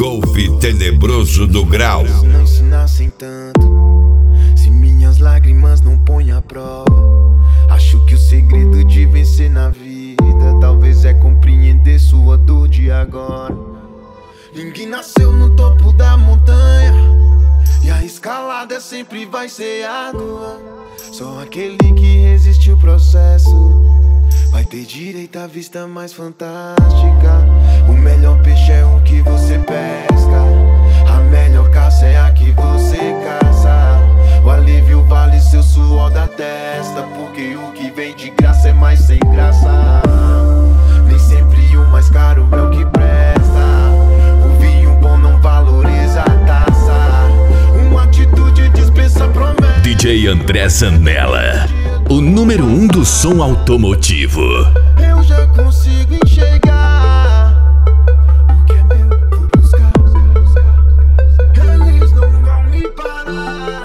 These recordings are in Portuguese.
Golfe tenebroso do grau. Não ensinassem tanto, se minhas lágrimas não põem à prova. Acho que o segredo de vencer na vida talvez é compreender sua dor de agora. Ninguém nasceu no topo da montanha e a escalada sempre vai ser árdua. Só aquele que resiste o processo vai ter direito à vista mais fantástica. O melhor peixe é o que você pesca, a melhor caça é a que você caça. O alívio vale seu suor da testa, porque o que vem de graça é mais sem graça. Nem sempre o mais caro é o que presta. O vinho bom não valoriza a taça. Uma atitude dispensa promessa. DJ André Zanella, o número 1 do som automotivo. Eu já consigo enxergar o que é meu, vou buscar. Eles não vão me parar.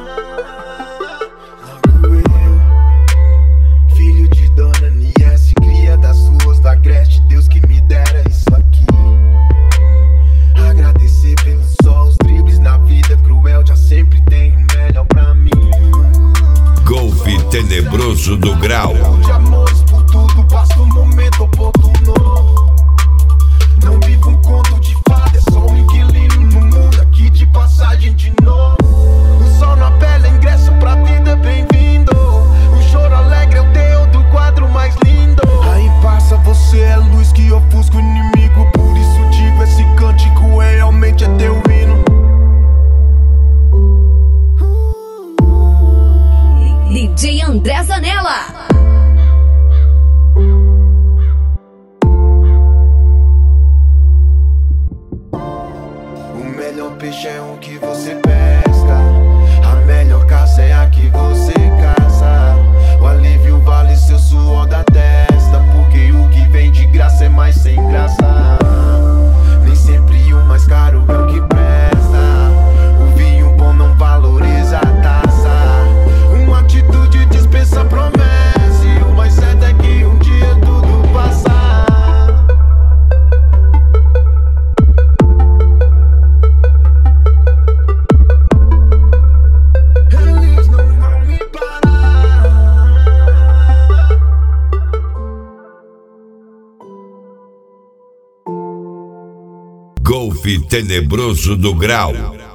Logo eu, filho de Dona Niesse, cria das ruas da Agreste, Deus que me dera isso aqui. Agradecer pelo sol, os dribles na vida cruel, já sempre tem o melhor pra mim. Golfe tenebroso do grau. De amores por tudo, basta um momento oportuno. Não vivo um conto de fada, é só um inquilino no mundo aqui de passagem de novo. O sol na pele, ingresso pra vida, bem-vindo. Um choro alegre é o teu do quadro mais lindo. Aí passa, você é luz que ofusca o inimigo. Por isso digo, esse cântico realmente é teu hino. DJ André Zanella. O melhor peixe é o que você pesca, a melhor caça é a que você caça. O alívio vale seu suor da testa, porque o que vem de graça é mais sem graça. Nem sempre o mais caro é o que presta. O vinho bom não valoriza a taça. Uma atitude dispensa promessa, e o mais certo é que um dia tudo passa. Eles não vão me parar. Golfe tenebroso do grau.